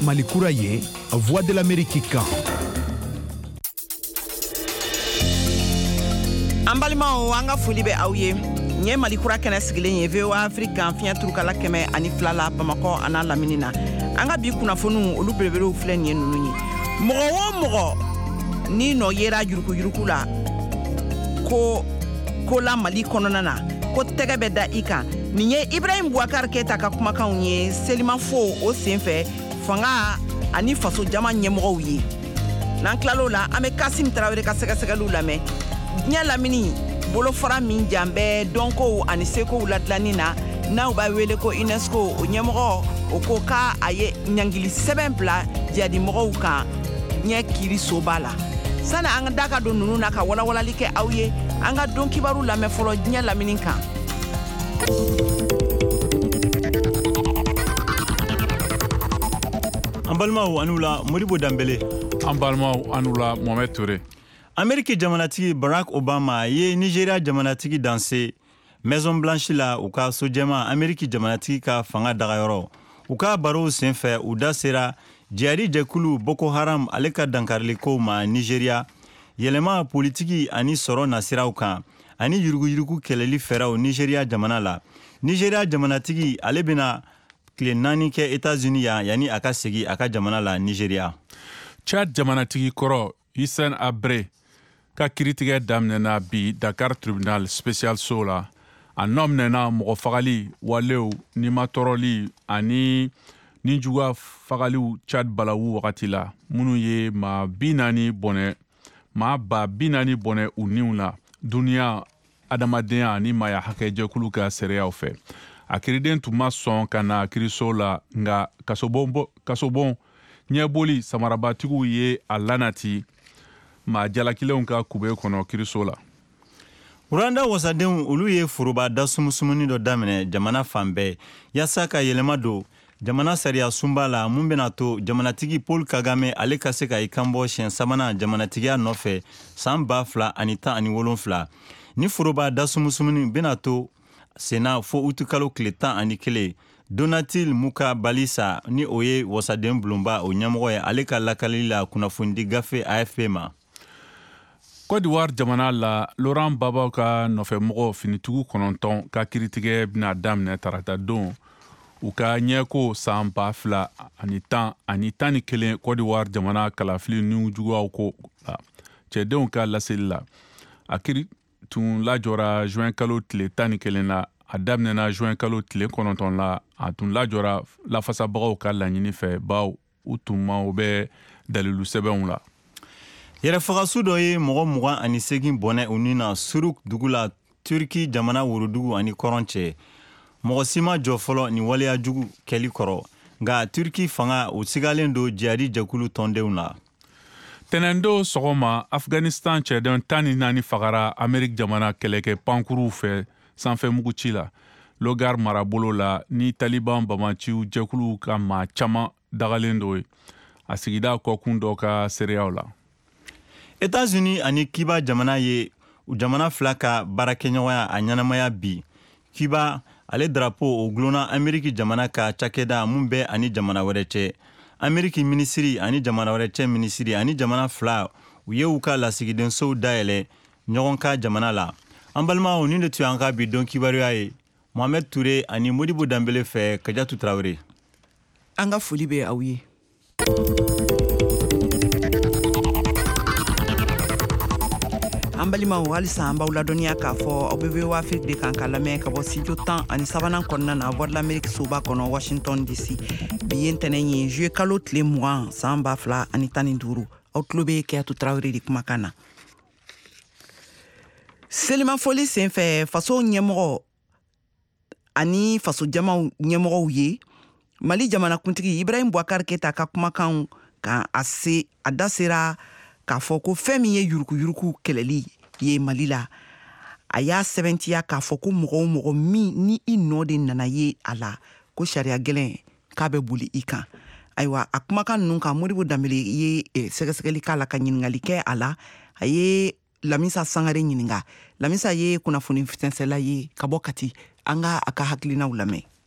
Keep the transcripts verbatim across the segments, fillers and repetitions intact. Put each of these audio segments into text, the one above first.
Mali kura ye Voix de l'Amérique kan. An balimaw an ka foli bɛ aw ye. N ye Mali kura kɛnɛ sigilen ye V O A Afrique kan fiɲɛ turukala kɛmɛ ani fila la Bamakɔ an'a lamini na. An ka bi kunnafoniw olu belebelew filɛ nin ye ninnu ye. Mɔgɔ o mɔgɔ ni nɔ yera yuruku yuruku la ko ko la Mali kɔnɔna na ko tɛgɛ bɛ da i kan. Nin ye Ibrahim Boubacar Keita ka kumakanw ye selimafo o senfɛ fanga ani faso jama ɲɛmɔgɔw ye. N'an tilal'o la an bɛ Kasim Tarawele ka sɛgɛsɛgɛliw lamɛn. Diɲɛ lamini bolofara min jan bɛ dɔnkow ani sekow ladilanni na n'aw b'a wele ko UNESCO o ɲɛmɔgɔ o ko k'a a ye ɲangili sɛbɛn bila jihadimɔgɔw kan ɲɛ kiri soba la. Sani an ka da ka don ninnu na ka walawalali kɛ aw ye an ka don kibaru lamɛn fɔlɔ diɲɛ lamini kan. An balimaw an'u la Modibo Dambele. An balimaw an'u la Mohamed Touré. Ameriki jamanatigi Barack Obama ye Nigeria jamanatigi danse Maison Blanche la u ka sojɛma Ameriki jamanatigi ka fanga dagayɔrɔ. U ka baro senfɛ u da sera jihadi jɛkulu Boko Haram ale ka dankariliko ma Nigeria, yɛlɛma politiki ani sɔrɔ nasiraw kan, ani yuruguyurugu kɛlɛli fɛraw Nigeria jamana la. Nigeria jamanatigi ale bena tile naani kɛ États-Unis ya yani a ka segi a ka jamana la Nigeria. Chad jamanatigi kɔrɔ Hissène Habré ka kiritigɛ daminɛna bi Dakar Tribunal Special So la. A nɔminɛna mɔgɔ fagali walew ni matɔrɔli ani ni juga fagaliw Chad balawu wagati la. Minnu ye ma bi naani bɔnɛ ma ba bi naani bɔnɛ u niw la duniya adamadenya ni maya hakɛjɛkulu ka seereyaw fɛ. A kiriden tun ma sɔn ka na kiriso la nga kasobon kasobon ɲɛboli samarabatigiw ye a lanati ma jalakilenw ka kube kɔnɔ kiriso la. Rwanda wasadenw olu ye foroba dasumusumuni dɔ daminɛ jamana fan bɛɛ yasa ka yɛlɛma don jamana sariya sunba la mun bena to jamanatigi Paul Kagame ale ka se ka i kanbɔ siɲɛ sabanan jamanatigiya nɔfɛ san ba fila ani tan ani wolonfila. Ni foroba dasumusumuni bena to sena fo utukalo tile tan ani kelen. Donatil Muka Balisa ni o ye wasaden bulonba o ɲɛmɔgɔ ye ale ka lakalili la kunnafoni gafe A F P ma. Côte d'Ivoire jamana la Laurent Gbagbo ka nɔfɛmɔgɔ finitugu kɔnɔntɔn ka kiritigɛ bena daminɛ tarata don u ka ɲɛko san ba fila ani tan ani tan ni kelen Côte d'Ivoire jamana kalafili ni juguyaw ko la cɛdenw ka laseli la. A kiri tun lajɔra juin kalo tile tan ni kelen la a daminɛna juin kalo tile kɔnɔntɔn la a tun lajɔra lafasabagaw ka laɲini fɛ baw u tun ma o bɛ dalilu sɛbɛnw la. Yɛrɛfagasu dɔ ye mɔgɔ mugan ani segin bɔnɛ u ni na Suruk dugu la Turki jamana worodugu ani kɔrɔn cɛ. Mɔgɔ si ma jɔ fɔlɔ ni waleya jugu kɛli kɔrɔ nka Turki fanga u sigalen do jihadi jɛkulu tɔndenw la. Tɛnɛndo sɔgɔma Afghanistan cɛden tan ni naani fagara Amerik jamana kɛlɛkɛ pankuruw fɛ sanfɛmugu ci la. Logar marabolo la ni Taliban bamaciw jɛkulu ka maa caman dagalen do ye. A sigida kɔkun dɔ ka seereyaw la. États-Unis ani Cuba jamana ye u jamana fila ka baarakɛɲɔgɔnya a ɲɛnamaya bi. Cuba ale drapo o gulonna Ameriki jamana ka cakɛda mun bɛ ani jamana wɛrɛ cɛ. Ameriki minisiri ani jamana wɛrɛ cɛ minisiri ani jamana fila u ye u ka lasigidensow dayɛlɛ ɲɔgɔn ka jamana la. An balimaw ni de tun y'an ka bi don kibaruya ye. Mohamed Touré ani Modibo Dambele fɛ Kajatu Tarawele. An ka foli bɛ aw ye. An balimaw halisa an b'aw ladɔnniya k'a fɔ aw bɛ V O A Afrique de kan ka lamɛn ka bɔ studio tan ani sabanan kɔnɔna na Voix de l'Amérique soba kɔnɔ Washington D C. Bi ye ntɛnɛn ye juillet kalo tile mugan san ba fila ani tan ni duuru. Aw tulo bɛ Keyatu Tarawele de kumakan na. Selimafoli senfɛ faso ɲɛmɔgɔ ani faso jamaw ɲɛmɔgɔw ye Mali jamanakuntigi Ibrahim Boubacar Keita ka kumakan kan a se a da sera k'a fɔ ko fɛn min ye yuruku-yuruku kɛlɛli ye Mali la a y'a sɛbɛntiya k'a fɔ ko mɔgɔ o mɔgɔ min ni i nɔ de nana ye a la ko sariya gɛlɛn k'a bɛ boli i kan. Ayiwa a kumakan ninnu kan Modibo Dambele ye sɛgɛsɛgɛli k'a la ka ɲininkali kɛ a la a ye Lamisa Sangare ɲininka. Lamisa ye kunnafoni fitɛnsɛla ye ka bɔ Kati. An ka a ka hakilinaw lamɛn.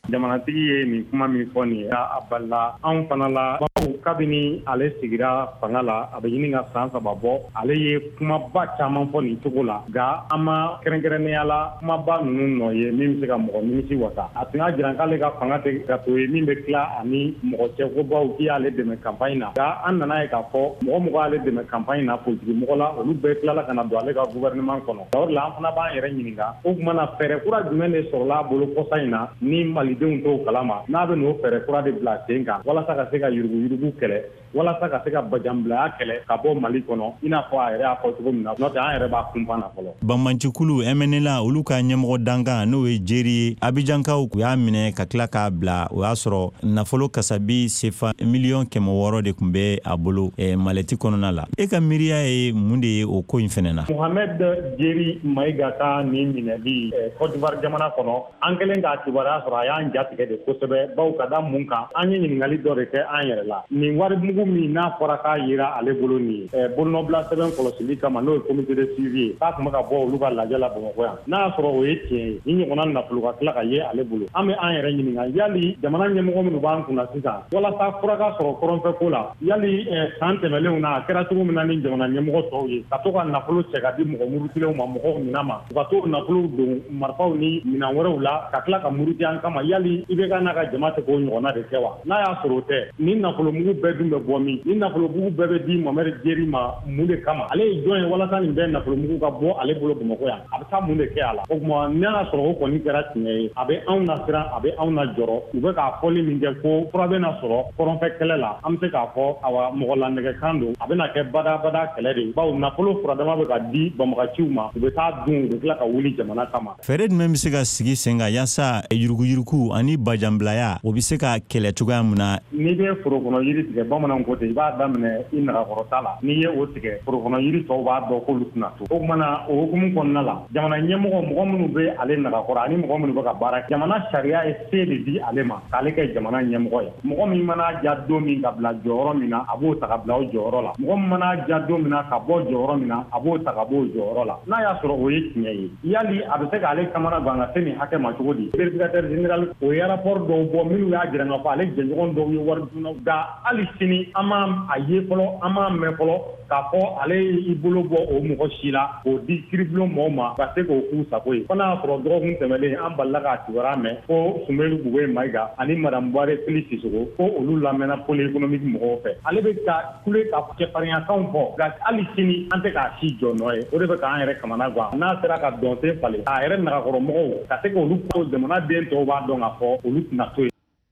jamanatigi ye nin kuma min fɔ nin a balila anw fana la bawo kabini ale sigira fanga la a bɛ ɲini ka san saba bɔ ale ye kumaba caman fɔ nin cogo la nka an ma kɛrɛnkɛrɛnnenya la kumaba ninnu nɔ ye min bɛ se ka mɔgɔ nimisi wasa a tun y'a jira k'ale ka fanga tɛ ka to ye min bɛ tila ani mɔgɔ cɛkobaw k'i y'ale dɛmɛ campagne na nka an nana ye k'a fɔ mɔgɔ mɔgɔ y'ale dɛmɛ campagne na politiki mɔgɔ la olu bɛɛ tilala ka na don ale ka gouvernement kɔnɔ o de la an fana b'an yɛrɛ ɲininka o tuma na fɛɛrɛ kura jumɛn de sɔrɔla a bolo kɔsa in na ni malidenw t'o kalama n'a bɛ n'o fɛɛrɛ kura de bila sen kan walasa ka se ka yuruguyurugu kɛlɛ walasa ka se ka bajanbilaya kɛlɛ ka bɔ Mali kɔnɔ i n'a fɔ a yɛrɛ y'a fɔ cogo min na n'o tɛ an yɛrɛ b'a kunpan na fɔlɔ. Banbancikulu M N L A olu ka ɲɛmɔgɔ dankan n'o ye Jeri ye Abijankaw u y'a minɛ ka tila k'a bila o y'a sɔrɔ nafolo kasabi sefa miliyɔn kɛmɛ wɔɔrɔ de tun bɛ a bolo eh, malɛti kɔnɔna la. E ka miiriya ye mun de ye o ko in fɛnɛ na? Mohamed Jeri Mayiga ka nin minɛli eh, Côte d'Ivoire jamana kɔnɔ an kɛlen k'a kibaruya sɔrɔ a y'an jatigɛ de kosɛbɛ bawo ka da mun kan an ye ɲininkali dɔ de kɛ an yɛrɛ la nin warimugu min n'a fɔra k'a yira ale bolo nin ye eh, bolonɔbila sɛbɛn kɔlɔsili kama n'o ye comité de suivi ye k'a tun bɛ ka bɔ olu ka lajɛ la Bamakɔ yan n'a y'a sɔrɔ o ye tiɲɛ ye ni ɲɔgɔnna nafolo ka tila ka ye ale bolo an bɛ an yɛrɛ ɲininka yali jamana ɲɛmɔgɔ minnu b'an kunna sisan walasa fura ka sɔrɔ kɔrɔnfɛ ko la yali eh, san tɛmɛlenw na a kɛra cogo min na ni jamana ɲɛmɔgɔ tɔw ye ka to ka nafolo cɛ ka di mɔgɔ murutilenw ma mɔgɔw minɛ ma u ka to nafolo don marifaw ni minɛn wɛrɛw la ka tila ka muruti an kama yali I B K n'a ka jama tɛ k'o ɲɔgɔnna de kɛ wa n'a y'a sɔrɔ o tɛ ni nafolo mugu bɛɛ dun bɛ bɔ min ni nafolo mugu bɛɛ bɛ di Mohamed Jeri ma mun de kama ale ye jɔn ye walasa nin bɛɛ nafolo mugu ka bɔ ale bolo Bamakɔ yan a bɛ taa mun de kɛ a la o tuma n'a y'a sɔrɔ o kɔni kɛra tiɲɛ ye a bɛ anw na siran a bɛ anw na jɔrɔ u bɛ k'a fɔli min kɛ ko fura bɛ na sɔrɔ kɔrɔnfɛ kɛlɛ la an bɛ se k'a fɔ awa mɔgɔ lanɛgɛkan don a bɛ na kɛ badabada kɛlɛ de bawo nafolo furadama bɛ ka di Bamakɔciw ma u bɛ taa dun u bɛ tila ka wuli jamana kama. Fɛɛrɛ jumɛn bɛ se ka sigi sen kan yaasa yuruguyurugu ani bajanbilaya o bɛ se ka kɛlɛ cogoya min na? N'i bɛ foro kɔnɔ yiri tigɛ bamananw ko ten i b'a daminɛ i nagakɔrɔta la n'i ye o tigɛ foro kɔnɔ yiri tɔw b'a dɔn k'olu tɛna to o kumana o hukumu kɔnɔna la jamana ɲɛmɔgɔ mɔgɔ minnu bɛ ale nagakɔrɔ ani mɔgɔ minnu bɛ ka baara kɛ jamana sariya ye se de di ale ma k'ale kɛ jamana ɲɛmɔgɔ ye mɔgɔ min mana ja don min ka bila jɔyɔrɔ min na a b'o ta ka bila o jɔyɔrɔ la mɔgɔ min mana ja don min na ka bɔ jɔyɔrɔ min na a b'o ta ka bɔ o jɔyɔrɔ la n'a y'a sɔrɔ o ye tiɲɛ ye yali a bɛ se k'ale kamana gan ka se nin hakɛ ma cogo di vérificateur général o ye rapport dɔw bɔ minnu y'a jira k'a fɔ ale jɛɲɔgɔn dɔw ye wari dunnaw nka hali sini an m'a a ye fɔlɔ an m'a mɛn fɔlɔ k'a fɔ ale y'i bolo bɔ o mɔgɔ si la k'o di kiribulon mɔgɔw ma ka se k'o k'u sago ye fo n'a y'a sɔrɔ dɔgɔkun tɛmɛlen an balila k'a kibaruya mɛn ko Sunbɛlu Bugɔye Mayiga ani madame Buhare Fili Sisoko ko olu lamɛnna pôle économique mɔgɔw fɛ ale bɛ ka kule ka cɛfarinyakanw fɔ nka hali sini an tɛ k'a si jɔ nɔ ye o de bɛ k'an yɛrɛ kamana gan n'a sera ka dɔnsen falen k'a yɛrɛ nagakɔrɔmɔgɔw ka se k'olu ko jamanaden tɔw b'a dɔn k'a fɔ olu tɛna to yen.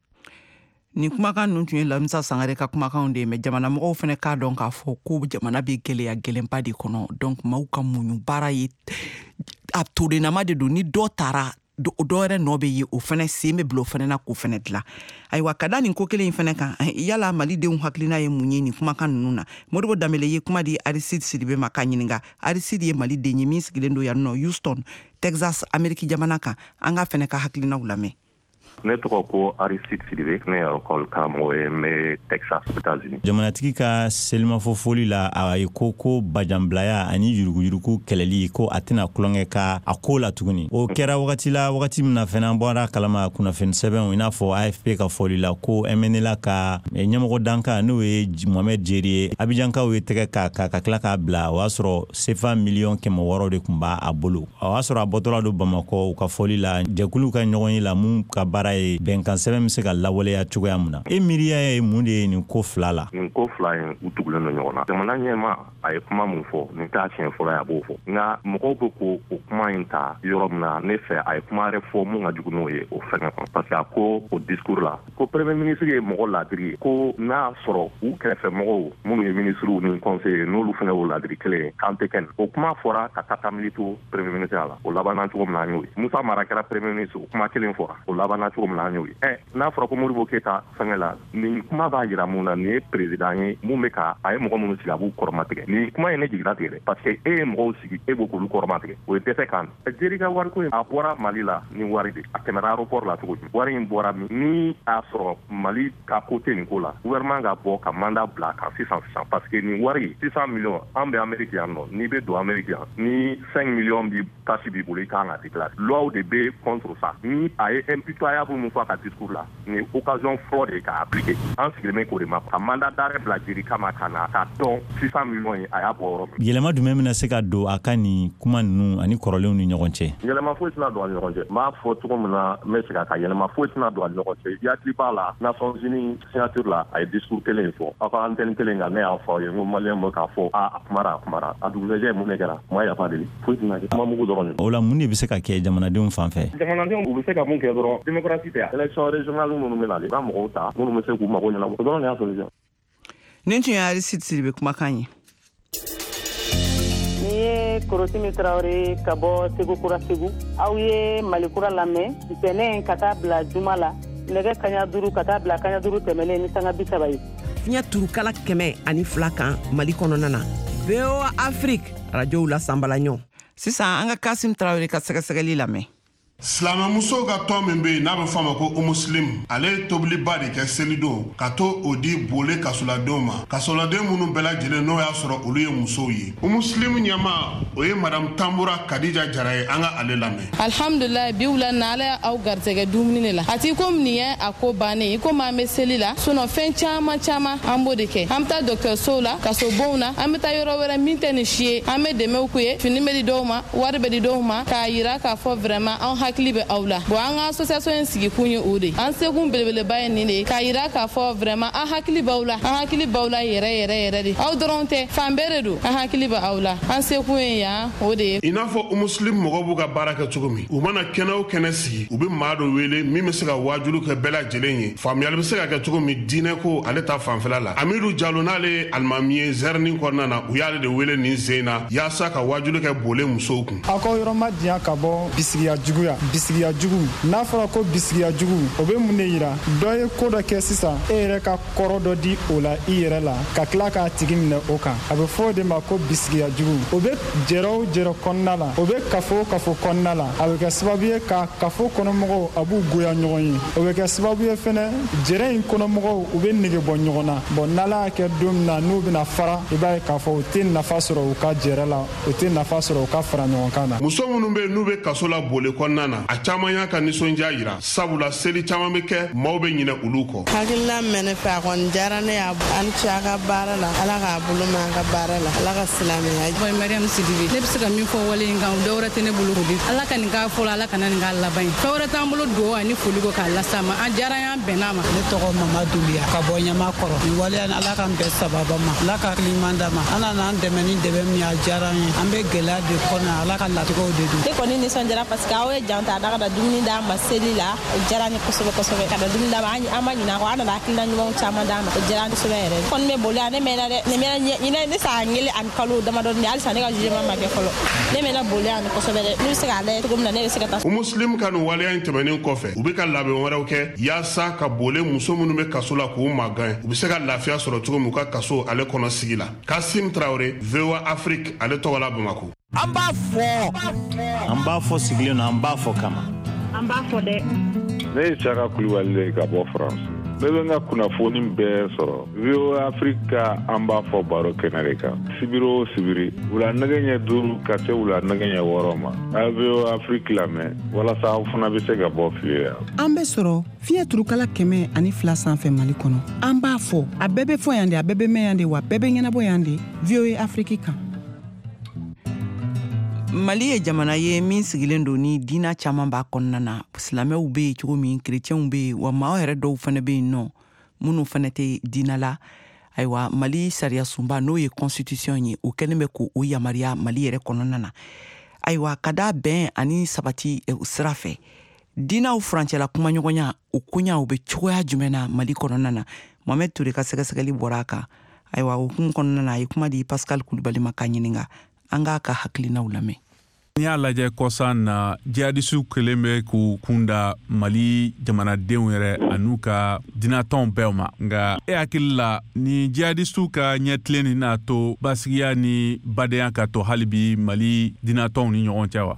Ni kumakan ninnu tun ye Lamisa Sangare ka kumakanw de ye mais jamana mɔgɔw fana k'a dɔn k'a fɔ ko jamana bɛ gɛlɛya gɛlɛnba de kɔnɔ donc maaw ka muɲu baara ye a torenama de don ni dɔ taara dɔ wɛrɛ nɔ bɛ ye o fana sen bɛ bila o fana na k'o fana dilan ayiwa ka da nin ko kelen in fana kan yala malidenw hakilina ye mun ye nin kumakan ninnu na Modibo Dambele ye kuma di Aristide Sidibe ma k'a ɲininka Aristide ye maliden ye min sigilen don yan nɔ Houston Texas Amérique jamana kan an ka fana ka hakilinaw lamɛn. Ne tɔgɔ ko Aristide Sidibe ne ye école karamɔgɔ ye n bɛ Texas États-Unis. Jamanatigi ka selimafɔ foli la a ye ko ko bajanbilaya ani yuruguyurugu kɛlɛli ko a tɛna kulonkɛ ka a ko la tuguni o kɛra wagati la wagati min na fɛnɛ an bɔra kalama kunnafoni sɛbɛnw i n'a fɔ A F P ka foli la ko M N L A ka ɲɛmɔgɔ dankan n'o ye Mohamed Jeri ye Abijankaw ye tɛgɛ ka ka ka tila k'a bila o y'a sɔrɔ sefa miliyɔn kɛmɛ wɔɔrɔ de tun b'a bolo o y'a sɔrɔ a bɔtɔla don Bamakɔ u ka foli la jɛkulu ka ɲɔgɔn ye la mun ka baara ye bɛnkan sɛbɛn bɛ se ka lawaleya cogoya mun na e miiriya ye mun de ye nin ko fila la? Nin ko fila in u tugulen don ɲɔgɔn na jamana ɲɛma a ye kuma mun fɔ nin t'a tiɲɛ fɔlɔ ye a b'o fɔ nka mɔgɔw bɛ ko o kuma in ta yɔrɔ min na ne fɛ a ye kuma wɛrɛ fɔ mun ka jugu n'o ye o fɛngɛ kɔnɔ parce que a ko o discours la ko premier ministre ye mɔgɔ ladiri ye ko n'a sɔrɔ u kɛrɛfɛ mɔgɔw minnu ye ministres ni conseillers n'olu fɛnɛ y'o ladiri kelen ye k'an tɛ kɛ nin o kuma fɔra ka taa tamili to premier ministre la o labanna cogo min na an y'o ye Musa Mara kɛra premier ministre o kuma kelen fɔra o labanna cogo min na an y'o ye ɛ n'a fɔra ko Modibo Keyita fɛngɛ la nin kuma b'a jira mun na nin ye président ye mun bɛ ka a ye mɔgɔ minnu sigi a b'u kɔrɔmatigɛ nin kuma ye ne jigila tigɛ dɛ parce que e ye mɔgɔw sigi e b'o k'olu kɔrɔmatigɛ o ye dɛsɛ kan Jeri ka wariko in a bɔra Mali la ni wari de a tɛmɛra aéroport la cogo di wari in bɔra min ni a sɔrɔ Mali ka ko tɛ nin ko la gouvernement ka bɔ ka mandat bila kan sisan sisan parce que nin wari six cents millions an bɛ Amérique yan nɔ n'i bɛ don Amérique yan ni cinq millions bi tasi b'i bolo i kan ka déclarer loi de bɛ contre ça ni a ye impitoyable bu mun fɔ ka discours la ni occasion fɔlɔ de ka appliquer an sigilen bɛ k'o de ma ka mandat d'arrêt bila jiri kama ka na ka dɔn six cent millions ye a y'a bɔ yɔrɔ min. Yɛlɛma jumɛn bɛna se ka don a ka nin kuma ninnu ani kɔrɔlenw ni ɲɔgɔn cɛ? Yɛlɛma foyi tɛna don a ni ɲɔgɔn cɛ. N b'a fɔ cogo min na n bɛ segin a kan yɛlɛma foyi tɛna don a ni ɲɔgɔn cɛ. I hakili b'a la Nations Unies signature la a ye discours kelen fɔ aw ka antenne kelen kan ne y'a fɔ aw ye n ko maliyɛn bɛ k'a fɔ a a kumara a kumara a dugusɛjɛ mun de kɛra ma yafa deli foyi tɛna kɛ kuma mugu dɔrɔn de. O la mun de bɛ se ka kɛ jamanadenw fan fɛ? Jamanadenw u bɛ se ka mun kɛ dɔrɔn démocratie tɛ élection régionale minnu bɛ nalen i b'a mɔgɔw ta minnu bɛ se k'u mago ɲɛnabɔ o dɔrɔn de y'a solution. Nin tun ye Aristide Sidibe kumakan ye. Ni ye Korosimi Traoré ka bɔ Segu Kura Segu aw ye Mali kura lamɛn ntɛnɛn ka taa bila juma la nɛgɛ kaɲa duuru ka taa bila kaɲa duuru tɛmɛnen ni sanga bi saba ye. Fiɲɛ turukala kɛmɛ ani fila kan Mali kɔnɔna na. V O A Afrique radio la sanbalaɲɔ. Sisan an ka Kasim Traoré ka sɛgɛsɛgɛli lamɛn. Silamɛmuso ka tɔn min bɛ yen n'a bɛ fɔ a ma ko umusilim ale ye tobiliba de kɛ selidon ka to o di bole kasoladenw ma kasoladen minnu bɛɛ lajɛlen n'o y'a sɔrɔ olu ye musow ye. Umusilim ɲɛma o ye madame Tambura Kadija Jara ye an ka ale lamɛn. Alhamdulillah bi wula na ala aw garisɛgɛ dumuni de la a ti komi nin ye a ko bannen i komi an bɛ seli la sinon fɛn caman caman an b'o de kɛ an bɛ taa dɔgɔtɔrɔsow la kasobonw na an bɛ taa yɔrɔ wɛrɛ min tɛ nin si ye an bɛ dɛmɛw k'u ye fini bɛ di dɔw ma wari bɛ di dɔw ma k'a yira k'a fɔ vraiment an hakili bɛ aw la bon an ka association in sigi kun ye o de an sekun belebeleba ye nin de k'a yira k'a fɔ vraiment an hakili b'aw la an hakili b'aw la yɛrɛ yɛrɛ yɛrɛ de aw dɔrɔn tɛ fan bɛɛ de don an hakili bɛ aw la an sekun ye yan o de ye. I n'a fɔ umusilim mɔgɔw b'u ka baara kɛ cogo min u mana kɛnɛ o kɛnɛ sigi u bɛ maa dɔ wele min bɛ se ka wajulu kɛ bɛɛ lajɛlen ye faamuyali bɛ se ka kɛ cogo min diinɛ ko ale ta fanfɛla la Amidu Jalo n'ale ye alimami ye zɛrini kɔnɔna na u y'ale de wele nin sen na yaasa ka wajulu kɛ bole musow kun. Aw ka yɔrɔ ma diya ka bɔ bisigiya juguya bisigiya jugu n'a fɔra ko bisigiya jugu o bɛ mun de yira dɔ ye ko dɔ kɛ sisan e yɛrɛ ka kɔrɔ dɔ di o la i yɛrɛ la ka tila k'a tigi minɛ o kan a bɛ fɔ o de ma ko bisigiya jugu o bɛ jɛrɛ o jɛrɛ kɔnɔna la o bɛ kafo kafo kɔnɔna la a bɛ kɛ sababu ye ka kafo kɔnɔmɔgɔw a b'u goya ɲɔgɔn ye o bɛ kɛ sababu ye fɛnɛ jɛrɛ in kɔnɔmɔgɔw u bɛ nege bɔ ɲɔgɔn na bon n'ala y'a kɛ don min na n'u bɛna fara i b'a ye k'a fɔ u tɛ nafa sɔrɔ u ka jɛrɛ la u tɛ nafa sɔrɔ u ka fara ɲɔgɔn kan na. Muso minnu bɛ yen n'u bɛ kaso la bole kɔnɔna na a caman y'a ka nisɔndiya yira sabula seli caman bɛ kɛ maaw bɛ ɲinɛ olu kɔ. Hakilina min bɛ ne fɛ a kɔni diyara ne ye an cɛ a ka baara la ala k'a bolo mɛn an ka baara la ala ka silamɛya. Boy Mariam Sidibe ne bɛ se ka min fɔ wale in kan o dɔwɛrɛ tɛ ne bolo o di ala ka nin k'a fɔlɔ ala ka na nin k'a laban ye fɛn wɛrɛ t'an bolo dugawu ani foli ko k'a lase ma an diyara y'an bɛnna ma. Ne tɔgɔ Mamadu Liya ka bɔ Ɲamakɔrɔ nin waleya ala k'an bɛɛ sababa ma ala ka hakiliman d'a ma an nana an dɛmɛ ni dɛmɛ min a diyara an ye an bɛ gɛlɛya de kɔnɔ ala ka latigɛw de don. Ne kɔni nisɔndiyara parce que aw ye jan ta a da ka da dumuni d'a ma seli la o diyara ni kosɛbɛ kosɛbɛ ka da dumuni d'a ma an ma ɲinɛ a kɔ an nana hakilina ɲumanw caman d'a ma o diyara kosɛbɛ yɛrɛ kɔni bɛ boli ne mɛnna dɛ ne mɛnna ɲinɛ ne san kelen ani kalo damadɔni de halisa ne ka jugement ma kɛ fɔlɔ ne mɛnna boli ani kosɛbɛ dɛ ne bɛ se k'a lajɛ cogo min na ne bɛ se ka taa. Umusilim ka nin waleya in tɛmɛnen kɔfɛ u bɛ ka labɛn wɛrɛw kɛ yaasa ka bole muso minnu bɛ kaso la k'u magɛn u bɛ se ka lafiya sɔrɔ cogo min u ka kaso ale kɔnɔ sigi la. Kasim Traoré V O A Afrique ale tɔgɔ la Bamako. An b'a fɔ an b'a fɔ sigilen na an b'a fɔ kama an b'a fɔ dɛ. Ne ye Saka Kulibali de ka bɔ France ne bɛ n ka kunnafoni bɛɛ sɔrɔ V O A Afrique ka an b'a fɔ baro kɛnɛ de kan sibiri o sibiri wula nɛgɛ ɲɛ duuru ka se wula nɛgɛ ɲɛ wɔɔrɔ ma a V O A Afrique lamɛn walasa aw fana bɛ se ka bɔ fili la. An bɛ sɔrɔ fiɲɛ turukala kɛmɛ ani fila sanfɛ Mali kɔnɔ an b'a fɔ a bɛɛ bɛ fɔ yan de a bɛɛ bɛ mɛn yan de wa bɛɛ bɛ ɲɛnabɔ yan de V O A Afrique kan. Mali ye jamana ye min sigilen don ni diina caman b'a kɔnɔna na silamɛw bɛ yen cogo min kerecɛnw bɛ yen wa maa yɛrɛ dɔw fana bɛ yen nɔ minnu fana tɛ diina la ayiwa Mali sariya sunba n'o ye constitution ye o kɛlen bɛ k'o yamaruya Mali yɛrɛ kɔnɔna na ayiwa ka da bɛn ani sabati sira fɛ diinaw furancɛla kumaɲɔgɔnya o koɲa o bɛ cogoya jumɛn na Mali kɔnɔna na Mohamed Touré ka sɛgɛsɛgɛli bɔra a kan ayiwa o hukumu kɔnɔna na a ye kuma di Pascal Kulibali ma ka ɲininka an k'a ka hakilinaw lamɛn. N'i y'a lajɛ kɔsan na jihadisiw kelen bɛ k'u kunda Mali jamanadenw yɛrɛ an'u ka dinatɔnw bɛɛ ma nka e hakili la ni jihadisiw ka ɲɛtilen ni n'a to basigiya ni badenya ka to hali bi Mali dinatɔnw ni ɲɔgɔn cɛ wa? Ayiwa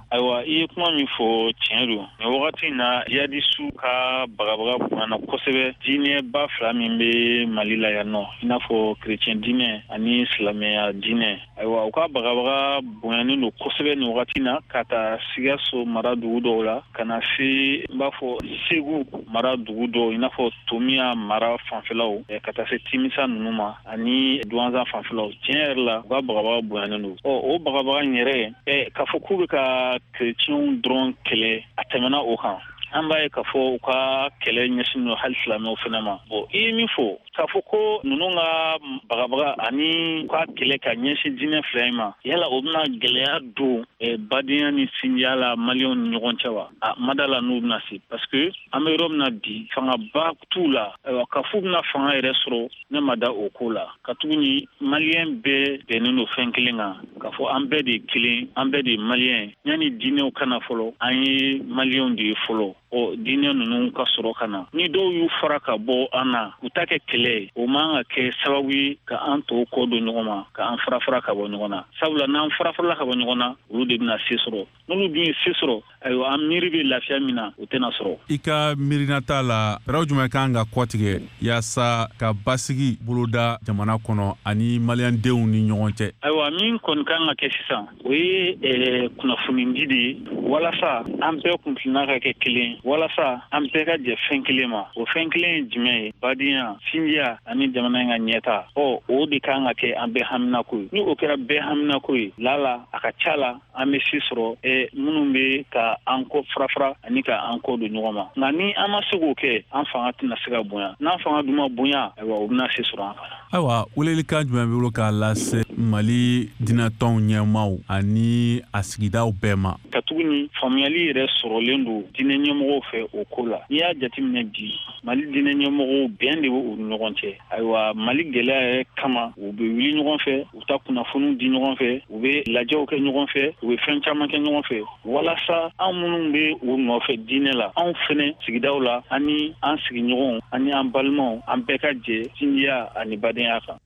i kuma min fɔ tiɲɛ don nin wagati in na yadisu ka bagabaga bonyana kosɛbɛ diinɛ ba fila min bɛ Mali la yan nɔ i n'a fɔ chrétien diinɛ ani silamɛya diinɛ ayiwa u ka bagabaga bonyanen don kosɛbɛ nin wagati in na ka taa Sikaso mara dugu dɔw la ka na se n b'a fɔ Segu mara dugu dɔw i n'a fɔ Tomiya mara fanfɛlaw ka taa se Timisa ninnu ma ani Douanza fanfɛlaw tiɲɛ yɛrɛ la u ka bagabaga bonyanen don ɔ o bagabaga in yɛrɛ ɛ k'a fɔ k'u bɛ ka chrétienw dɔrɔn kɛlɛ a tɛmɛna o kan an b'a ye k'a fɔ u ka kɛlɛ ɲɛsin don hali silamɛw fana ma bon i ye min fɔ k'a fɔ ko ninnu ka bagabaga ani u ka kɛlɛ ka ɲɛsin diinɛ fila in ma yala o bɛna gɛlɛya don badenya ni sinjiya la maliyɛnw ni ɲɔgɔn cɛ wa a ma da la n'u bɛna se parce que an bɛ yɔrɔ min na bi fangaba t'u la ayiwa k'a fɔ u bɛna fanga yɛrɛ sɔrɔ ne ma da o ko la ka tuguni maliyɛn bɛɛ bɛnnen don fɛn kelen kan k'a fɔ an bɛɛ de ye kelen an bɛɛ de ye maliyɛn yanni diinɛw kana fɔlɔ an ye maliyɛnw de ye fɔlɔ o diinɛ ninnu ka sɔrɔ ka na ni dɔw y'u fara ka bɔ an na u ta kɛ kɛlɛ ye o man ka kɛ sababu ye ka an tɔw kɔ don ɲɔgɔn ma ka an fara-fara ka bɔ ɲɔgɔn na sabula n'an fara-farala ka bɔ ɲɔgɔn na olu de bɛna se sɔrɔ n'olu dun ye se sɔrɔ ayiwa an miiri bɛ lafiya min na o tɛna sɔrɔ i ka miirina t'a la fɛɛrɛw jumɛn kan ka kɔtigɛ yaasa ka basigi boloda jamana kɔnɔ ani maliyɛndenw ni ɲɔgɔn cɛ ayiwa min kɔni kan ka kɛ sisan o ye kunnafonidi de ye walasa an bɛɛ kuntilenna ka kɛ kelen walasa an bɛɛ ka jɛ fɛn kelen ma o fɛn kelen ye jumɛn ye badenya sinjiya ani jamana in ka ɲɛta ɔ o de kan ka kɛ an bɛɛ haminako ye ni o kɛra bɛɛ haminako ye lala a ka ca la an bɛ se sɔrɔ ɛ minnu bɛ ka an kɔ farafara ani ka an kɔ don ɲɔgɔn ma nka ni an ma se k'o kɛ an fanga tɛna se ka bonya n'an fanga dun ma bonya ayiwa o bɛna se sɔrɔ an fana ayiwa welelikan jumɛn bɛ bolo k'a lase Mali diinɛtɔnw ɲɛmaaw ani a sigidaw bɛɛ ma ka tuguni faamuyali yɛrɛ sɔrɔlen don diinɛ ɲɛmɔgɔw fɛ o ko la n'i y'a jateminɛ bi Mali diinɛ ɲɛmɔgɔw bɛn de bɛ u ni ɲɔgɔn cɛ ayiwa Mali gɛlɛya yɛrɛ kama u bɛ wuli ɲɔgɔn fɛ u ta kunnafoniw di ɲɔgɔn fɛ u bɛ lajɛw kɛ ɲɔgɔn fɛ u bɛ fɛn caman kɛ ɲɔgɔn fɛ walasa an minnu bɛ u nɔfɛ diinɛ la anw fɛnɛ sigidaw la ani an sigiɲɔgɔnw ani an balimaw an bɛɛ ka jɛ sinjiya ani badenya kan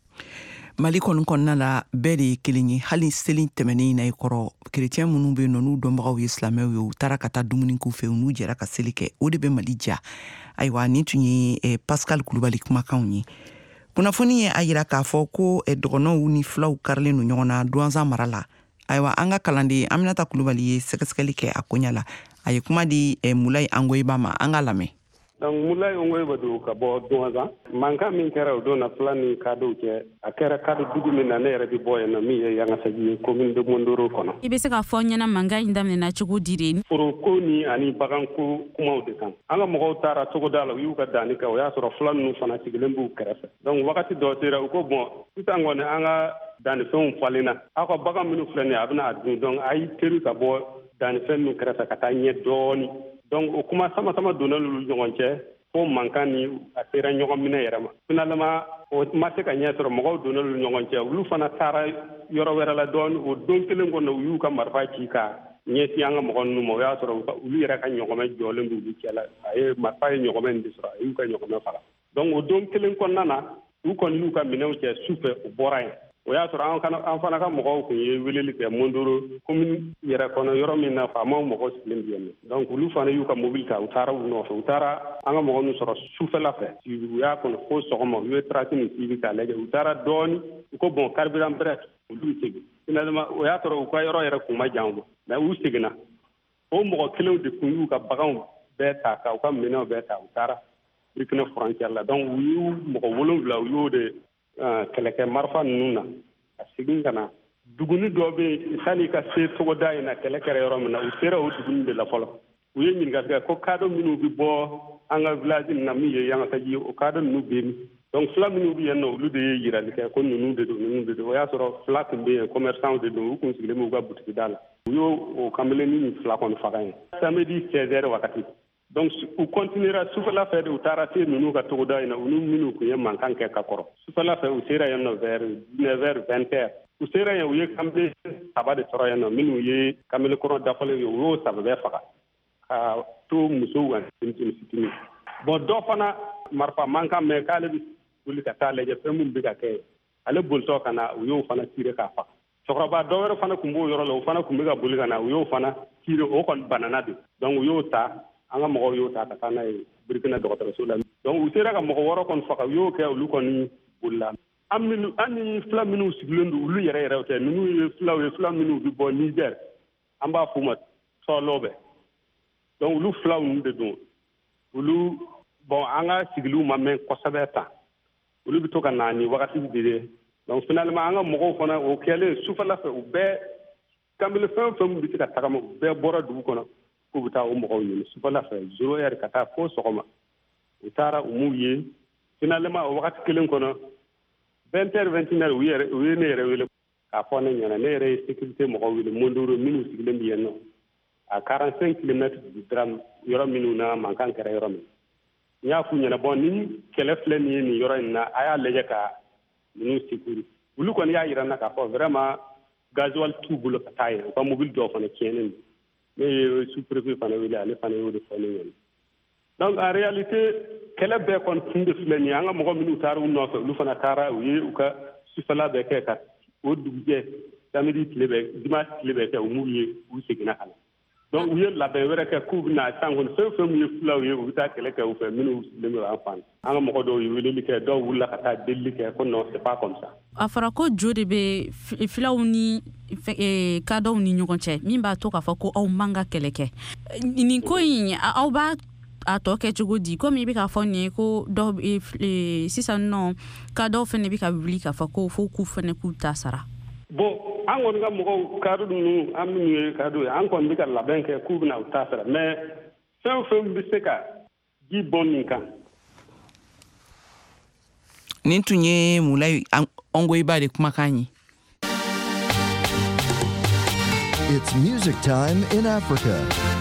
Mali kɔni kɔnɔna la bɛɛ de ye kelen ye hali seli tɛmɛnen na i kɔrɔ chrétien minnu bɛ yen nɔ n'u dɔnbagaw ye silamɛw ye u taara ka taa dumuni k'u fɛ u n'u jɛra ka seli kɛ o de bɛ Mali ja ayiwa nin tun ye eh, Pascal Kulubali kumakanw ye kunnafoni ye a yira k'a fɔ ko eh, dɔgɔnɔw ni filaw karilen don ɲɔgɔn na Douanza mara la ayiwa an ka kalanden Aminata Kulubali ye sɛgɛsɛgɛli kɛ a koɲa la a ye kuma di eh, Mulayi Angoyiba ma an ka lamɛn donc Mulayi Angoyiba don ka bɔ Douanza mankan min kɛra o don na fila ni kadɔw cɛ a kɛra kadɔ dugu min na ne yɛrɛ bɛ bɔ yen nɔ min ye Yangasɛgi ye commune de Mondoro kɔnɔ i bɛ se k'a fɔ ɲɛna mankan in daminɛna cogo di de foroko ni ani baganko kumaw de kan an ka mɔgɔw taara cogoda la u y'u ka danni kɛ o y'a sɔrɔ fila ninnu fana sigilen b'u kɛrɛfɛ donc wagati dɔ sera u ko bɔn sisan kɔni an ka dannifɛnw falenna aw ka bagan minnu filɛ nin ye a bɛna a dun donc a y'i teri ka bɔ dannifɛn ninnu kɛrɛfɛ ka taa ɲɛ dɔɔni donc o kuma sama sama donna olu ɲɔgɔn cɛ fo mankan ni a sera ɲɔgɔn minɛ yɛrɛ ma finalement o ma se ka ɲɛ sɔrɔ mɔgɔw donna olu ɲɔgɔn cɛ olu fana taara yɔrɔ wɛrɛ la dɔɔni o don kelen kɔnɔ u y'u ka marifa ci ka ɲɛsin an ka mɔgɔ ninnu ma o y'a sɔrɔ olu yɛrɛ ka ɲɔgɔmɛ jɔlen b'olu cɛ la a ye marifa ye ɲɔgɔmɛ in de sɔrɔ a y'u ka ɲɔgɔmɛ faga donc o don kelen kɔnɔna na u kɔni y'u ka minɛnw cɛ sufɛ u bɔra yen o y'a sɔrɔ an fana ka mɔgɔw tun ye weleli kɛ Mondoro commune yɛrɛ kɔnɔ yɔrɔ min na faamaw mɔgɔ sigilen bɛ yen donc olu fana y'u ka mobili ta u taara u nɔfɛ u taara an ka mɔgɔ ninnu sɔrɔ sufɛla fɛ u y'a kɔnɔ fo sɔgɔma u ye trace ni suivi k'a lajɛ u taara dɔɔni u ko bon carburant bref olu segin finalement o y'a sɔrɔ u ka yɔrɔ yɛrɛ kun ma jan ma mais u seginna o mɔgɔ kelenw de kun y'u ka baganw bɛɛ ta k'u ka minɛnw bɛɛ ta u taara Burkina frontière la donc u y'u mɔgɔ wolonwula u y'o de kɛlɛkɛ marifa ninnu na a segin ka na duguni dɔ bɛ yen sani ka se togoda in na kɛlɛ kɛra yɔrɔ min na u sera o duguni de la fɔlɔ u ye ɲininkali kɛ ko kadɔ minnu bɛ bɔ an ka village na min ye Yangasɛgi ye o kadɔ ninnu bɛ yen donc fila minnu bɛ yen nɔ olu de ye yirali kɛ ko ninnu de don ninnu de don o y'a sɔrɔ fila tun bɛ yen commerçant de don u kun sigilen b'u ka butigi da la u y'o kamalenin ni fila kɔni faga yen samedi seize heures wagati donc u continuera sufɛla fɛ de u taara se ninnu ka togoda in na u ni minnu kun ye mankan kɛ ka kɔrɔ sufɛla fɛ u sera yen nɔ vers dix-neuf heures vingt heures u sera yen u ye kamalen saba de sɔrɔ yen nɔ minnu ye kamalen kɔrɔ dafalen ye u y'o saba bɛɛ faga ka to musow ani denmisɛnnin fitinin bon dɔ fana marifa mankan mɛn k'ale bɛ wuli ka taa lajɛ fɛn minnu bɛ ka kɛ ale bolitɔ ka na u y'o fana tire k'a faga cɛkɔrɔba dɔ wɛrɛ fana tun b'o yɔrɔ la o fana tun bɛ ka boli ka na u y'o fana kiri o kon banana de donc yo ta anga mo yo ta ta na Burkina dɔgɔtɔrɔso la donc u sera ka mɔgɔ wɔɔrɔ kɔni faga u y'o kɛ olu kɔni bolila an minnu an ni fila minnu sigilen don olu yɛrɛ yɛrɛ tɛ ninnu ye filaw ye fila minnu bɛ bɔ Niger an b'a f'u ma Sɔlɔbɛ donc olu filaw ninnu de don olu bon an ka sigiliw ma mɛn kosɛbɛ tan olu bɛ to ka na ni wagati de ye donc finalement an ka mɔgɔw fana o kɛlen sufɛla fɛ u bɛɛ kamalen fɛn fɛn bɛ se ka tagama u bɛɛ bɔra dugu kɔnɔ k'u bɛ taa o mɔgɔw ɲini sufɛla fɛ zéro heure ka taa fo sɔgɔma u taara u m'u ye finalement o wagati kelen kɔnɔ vingt heures vingt et une heures u yɛrɛ u ye ne yɛrɛ wele k'a fɔ ne ɲɛna ne yɛrɛ ye sécurité mɔgɔw wele Mondoro minnu sigilen bɛ yen nɔ à quarante-cinq kilomètres du drame yɔrɔ minnu na mankan kɛra yɔrɔ min n y'a f'u ɲɛna bon ni kɛlɛ filɛ nin ye nin yɔrɔ in na a y'a lajɛ ka ninnu sécurité olu kɔni y'a yira n na k'a fɔ vraiment gasoil t'u bolo ka taa yen u ka mobile dɔw fana tiɲɛnen don ne ye sous-préfet fana wele ale fana y'o de fɔ ne ɲɛna donc en réalité kɛlɛ bɛɛ kɔni tun de filɛ nin ye an ka mɔgɔ minnu taara u nɔfɛ olu fana taara u ye u ka sufɛla bɛɛ kɛ ka o dugujɛ samedi tile bɛɛ dimanche tile bɛɛ kɛ u m'u ye u seginna ka na donc u ye labɛn wɛrɛ kɛ k'u bɛna san kɔni fɛn fɛn min ye filaw ye u bɛ taa kɛlɛ kɛ u fɛ minnu sigilen bɛ an fan an ka mɔgɔ dɔw ye weleli kɛ dɔw wulila ka taa delili kɛ ko non c'est pas comme ça a fɔra ko jo de bɛ filaw ni kadɔw ni ɲɔgɔn cɛ min b'a to k'a fɔ ko aw man ka kɛlɛ kɛ nin ko in aw b'a a tɔ kɛ cogo di komi i bɛ k'a fɔ nin ye ko dɔw sisan nɔ kadɔw fana bɛ ka wuli k'a fɔ ko fo k'u fana k'u ta sara bon an kɔni ka mɔgɔw kadɔ ninnu an minnu ye kadɔ ye an kɔni bɛ ka labɛn kɛ k'u bɛna u ta sara mais fɛn o fɛn bɛ se ka ji bɔn nin kan nin tun ye Mulayi Ongoyiba de kumakan ye. It's music time in Africa.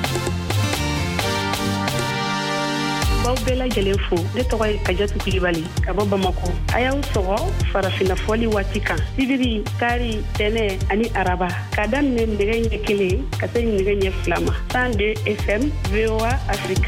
Baw bɛɛ lajɛlen fo ne tɔgɔ ye Kajatu Kulibali ka bɔ Bamako a y'aw sɔgɔ farafina fɔli waati kan sibiri kari tɛnɛ ani araba ka daminɛ nɛgɛ ɲɛ kelen ka se nɛgɛ ɲɛ fila ma cent deux F M V O A Afrique.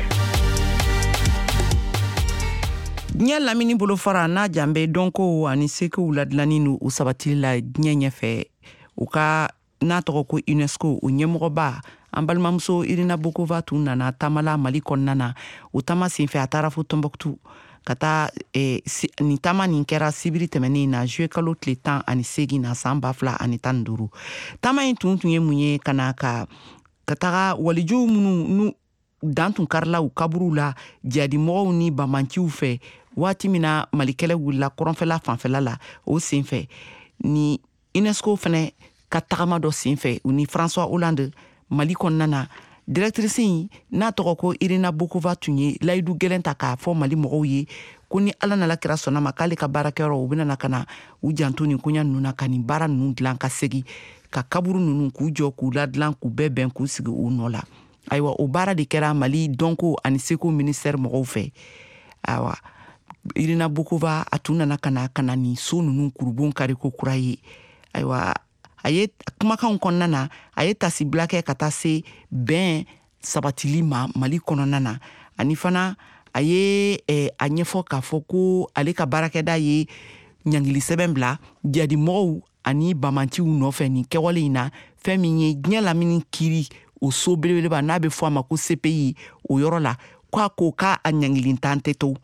Diɲɛ lamini bolo fara n'a janbɛ dɔnko ani sekow ladilani n'u sabatili la diɲɛ ɲɛfɛ u ka n'a tɔgɔ ko UNESCO o ɲɛmɔgɔba an balimamuso Irina Bokova tun nana tamala Mali kɔnɔna na o tama senfɛ a taara fo Tombouctou ka taa eh, si, ni tama nin kɛra sibiri tɛmɛnen na juillet kalo tile tan ani segin na san ba fila ani tan ni duuru tama in tun tun ye mun ye ka na ka ka taga walijuw minnu nu dan tun karila u kaburuw la jadimɔgɔw ni bamanciw fɛ waati min na malikɛlɛ wulila kɔrɔnfɛla fanfɛla la o senfɛ ni UNESCO fɛnɛ ka tagama dɔ senfɛ u ni François Hollande Mali kɔnɔna na directrice in n'a tɔgɔ ko Irina Bokova tun ye layidu gɛlɛn ta k'a fɔ Mali mɔgɔw ye ko ni Ala nala kira sɔnna ma k'ale ka baarakɛyɔrɔ u bɛna ka na u janto nin koɲa ninnu na ka nin baara ninnu dilan ka segi ka kaburu ninnu k'u jɔ k'u ladilan k'u bɛɛ bɛn k'u sigi u nɔ la ayiwa o baara de kɛra Mali dɔnko ani seko ministère mɔgɔw fɛ ayiwa Irina Bokova a tun nana ka na ka na nin so ninnu kurubon kari ko kura ye ayiwa a ye kumakanw kɔnɔna na a ye tasibila kɛ ka taa se bɛn sabatili ma Mali kɔnɔna na ani fana a ye eh, a ɲɛfɔ k'a fɔ ko ale ka baarakɛda ye ɲangili sɛbɛn bila jadimɔgɔw ani bamanciw nɔfɛ nin kɛwale in na fɛn min ye diɲɛ lamini kiri o so belebeleba n'a bɛ fɔ a ma ko C P I o yɔrɔ la k'a ko k'a a ɲangili tan tɛ to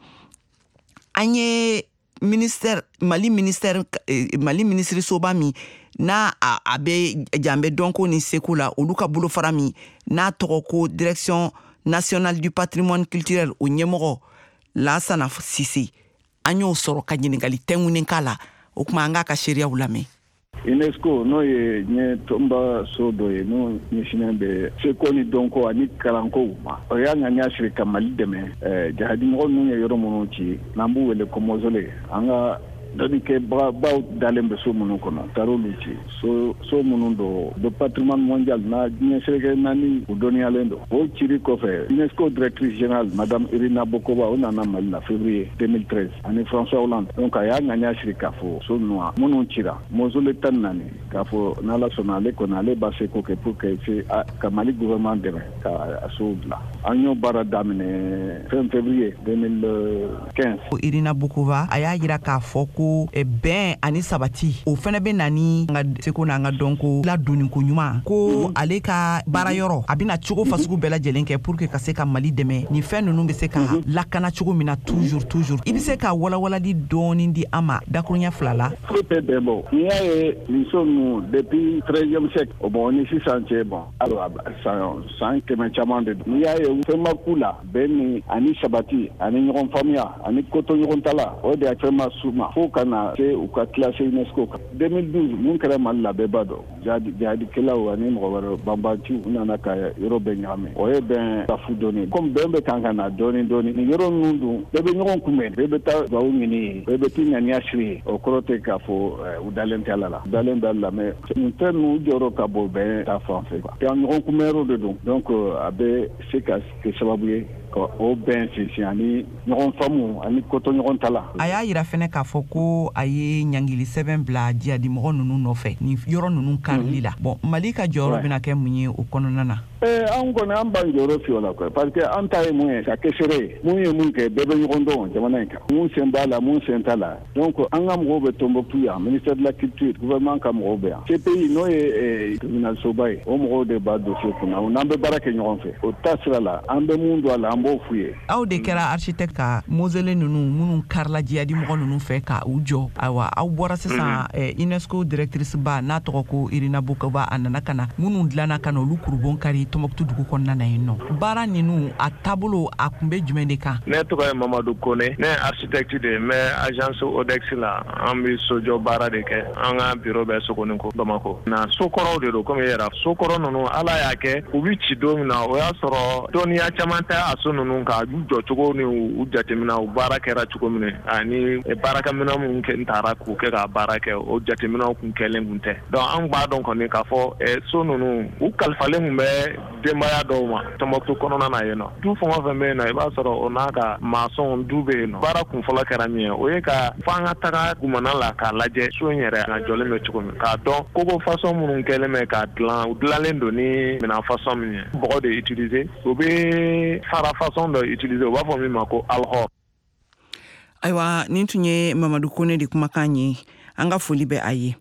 an ye ministère Mali ministère Mali ministre soba mi n'a a, a bɛ janbɛ dɔnko ni seko la olu ka bolo fara min n'a tɔgɔ ko direction nationale du patrimoine culturel o ɲɛmɔgɔ Lansana Sise an y'o sɔrɔ ka ɲininkali tɛŋunen k'a la o kuma an k'a ka seereyaw lamɛn. UNESCO n'o ye ɲɛ tɔnba so dɔ ye n'o ɲɛsinnen bɛ seko ni dɔnko ani kalankow ma o y'a ŋaniya siri ka Mali dɛmɛ ɛɛ jahadimɔgɔ ninnu ye yɔrɔ minnu ci n'an b'u wele ko mausolée an ka dɔnni kɛ baw dalen bɛ so minnu kɔnɔ taar'olu ci so so minnu do de patrimoine mondial na diɲɛ seleke naani u dɔnniyalen don o ciri kɔfɛ UNESCO directrice générale madame Irina Bokova o nana Mali la février deux mille treize ani François Hollande donc a y'a ŋaniya siri k'a fɔ so ninnu minnu cira mausolée tan ni naani k'a fɔ n'Ala sɔnna ale kɔni ale b'a seko kɛ pour que se ka Mali gouvernement dɛmɛ ka a sow dilan an y'o baara daminɛ fin février deux mille quinze. Irina Bokova a y'a yira k'a fɔ ko e ben ani sabati o fene be nani nga seko na nga donko la doni ko nyuma ko ale ka bara yoro abina chogo fasugu bela jelenke pour que ka se ka Mali deme ni fen nunu be se ka lakana chogo mina toujours toujours ibi se ka wala wala di doni di ama dakunya flala peut demo il y a nous sommes depuis treizième siècle au bon ici santé bon alors cinq mais chaman de il y a eu fema kula ben ani sabati ani nyon famia ani koto nyon tala o de fema suma fo kana se ou ka classé UNESCO deux mille douze mun kala mal la bebado jadi jadi kala o ani mo bambanti unana ka Europe nyame o e ben ta fu donné comme bembe kankana donné donné ni yoro nundu bebe nyon kumen bebe ta wa ngini bebe tinya ni ashri o korote ka fo udalen talala udalen dalla mais nous nous joro ka bo ben ta français quoi et nyon kumero de donc abe c'est que ça va bouiller o ben si ani nyon famu ani koto nyon tala aya ira fene ka foko aye nyangili seven bla dia di mo nunu no fe ni yoro nunu karlila bon malika joro bina ke munye o kono nana eh an ko na amba joro fi wala ko parce que anta e munye sa kesere munye mun ke bebe nyon do jamana ka mun sembala mun sentala donc an am go be tombo puya ministère de la culture gouvernement kam go be ce pays no e tribunal sobay o mo de ba dossier kuna on ambe barake nyon fe o tasra la ambe mundo ala aw de kera architecte ka mozele nunu munun karla jiadi mo nunu fe ka ujo awa aw bora sesa eh, UNESCO directrice ba na to ko Irina Bukaba anana kana munun dlana kana lu kurbon kari tomoktu dugu konna na yino bara ninu a tableau a kumbe jumende ka ne to ko Mamadou Kone ne architecte de me agence Odex la ambi sojo bara de ke anga bureau be sokoni ko Bamako na sokoro de do comme era sokoro nunu ala yake ubichi do na o ya soro doni ya chamanta nunu ka jo chogo ni u jatemina u barakera chogo mine ani e baraka mina mun ke ntara ku ke ga baraka o jatemina ku kelen gunte donc an gba donc on ka fo e so nunu u kalfale mu be demaya do ma tomokto kono na yeno du fo ma me na e ba soro onaka mason dube no baraku fola karami o e ka fanga taka kumana la ka laje so nyere na jole me chogo mi ka don ko façon mun kele me ka plan u dlalendo ni mina façon mi bo de utiliser o be fara façon de utiliser o ba fo mi mako alho aiwa nintunye Mamadou Kone di kumakanye anga foli be aye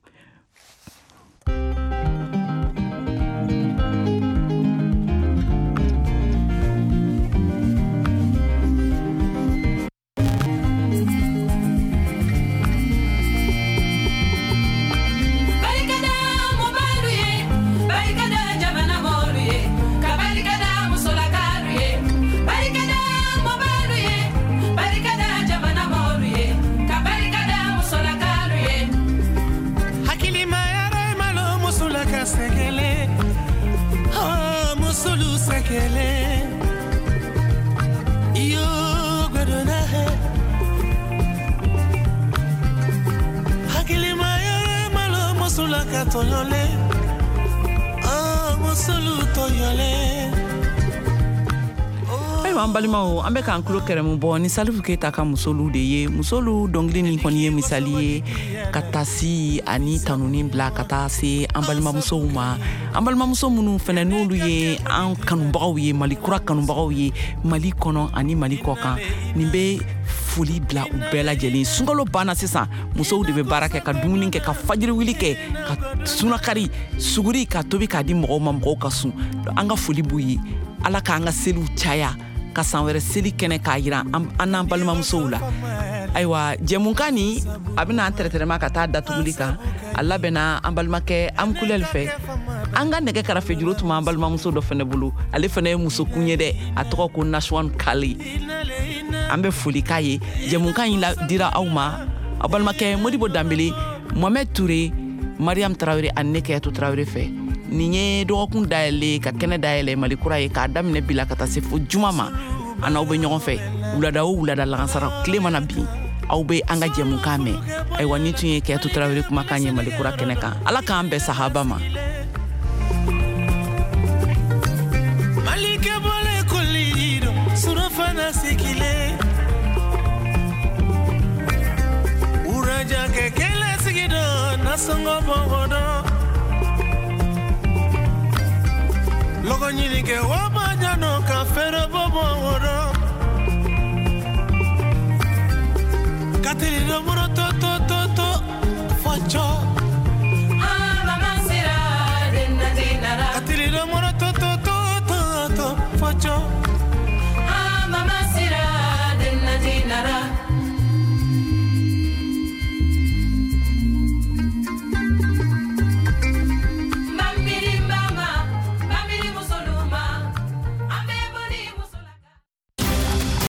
balima ambe kan kulo keremu bo ni Salifou Keita ka musolu de ye musolu dongli ni koni ye misali ye katasi ani tanuni bla katasi ambalima musoma ambalima musomunu fena nolu ye an kanubagaw ye Mali kura kanubagaw ye Mali kono ani Mali kokan ni be foli bla u bela jeli sungalo bana sisan musow de be baraka ka dumuni ke ka fajiri wili ke ka sunakari suguri ka tobi ka di mɔgɔw ma mɔgɔw ka sun an ka foli b'u ye ala ka an ka seliw caya ka san wɛrɛ seli kɛnɛ k'a yira an n'an balimamusow la ayiwa jɛmunkan ni a bɛna an tɛrɛtɛrɛma ka taa datuguli kan a labɛnna an balimakɛ Amkulɛli fɛ an ka nɛgɛ kɛrɛfɛ juru tun b'an balimamuso dɔ fɛnɛ bolo ale fɛnɛ ye musokun ye dɛ a tɔgɔ ko Nashwan Kali an bɛ foli k'a ye jɛmunkan in la dira aw ma a balimakɛ Modibo Dambele Mohamed Touré Mariam Traoré ani ne Kɛyatu Traoré fɛ nin ye dɔgɔkun dayɛlɛ ka kɛnɛ dayɛlɛ Mali kura ye k'a daminɛ bila ka taa se fo juma ma an n'aw bɛ ɲɔgɔn fɛ wulada o wulada lagansara tile mana bin aw bɛ an ka jɛmukan mɛn ayiwa ni tun ye Kɛyatu Traoré kumakan ye Mali kura kɛnɛ kan ala k'an bɛn sahaba ma Surafana sikile Uraja kekele sigido Nasongo bongodo Logo nyini ke wabanyano Kafere bongodo Katili do muro toto